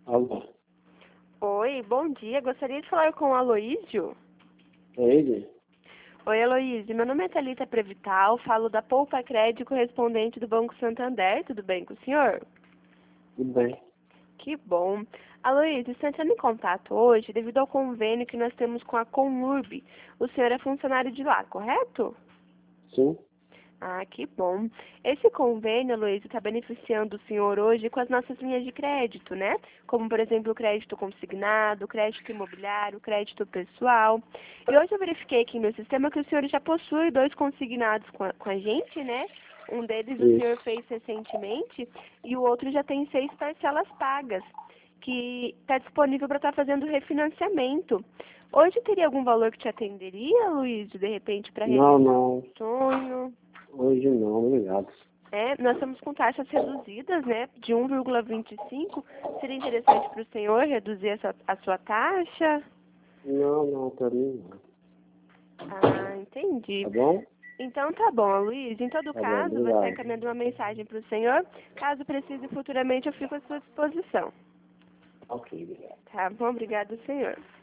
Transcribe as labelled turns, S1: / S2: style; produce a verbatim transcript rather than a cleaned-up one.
S1: Alô,
S2: Oi, bom dia. Gostaria de falar com o Aloísio.
S1: é ele?
S2: Oi, Aloísio. Meu nome é Thalita Prevital, falo da Poupa Crédito correspondente do Banco Santander. Tudo bem com o senhor?
S1: Tudo bem?
S2: Que bom. Aloísio, estou entrando em contato hoje devido ao convênio que nós temos com a Conurb. O senhor é funcionário de lá, correto?
S1: Sim?
S2: Ah, que bom. Esse convênio, Luiz, está beneficiando o senhor hoje com as nossas linhas de crédito, né? Como, por exemplo, o crédito consignado, o crédito imobiliário, o crédito pessoal. E hoje eu verifiquei aqui no sistema que o senhor já possui dois consignados com a, com a gente, né? Um deles o senhor
S1: Isso.
S2: fez recentemente e o outro já tem seis parcelas pagas, que está disponível para estar fazendo refinanciamento. Hoje teria algum valor que te atenderia, Luiz, de repente, para
S1: Não,
S2: realizar um
S1: não.
S2: sonho?
S1: Hoje não, obrigado.
S2: É, nós estamos com taxas reduzidas, né, de um vírgula vinte e cinco. Seria interessante para o senhor reduzir essa, a sua taxa?
S1: Não, não, pra mim não.
S2: Ah, entendi.
S1: Tá bom?
S2: Então tá bom, Luiz. Em todo
S1: Tá bom,
S2: caso, vou estar
S1: obrigado.
S2: encaminhando uma mensagem para o senhor. Caso precise futuramente, eu fico à sua disposição.
S1: Ok, obrigado.
S2: Tá bom? Obrigado, senhor.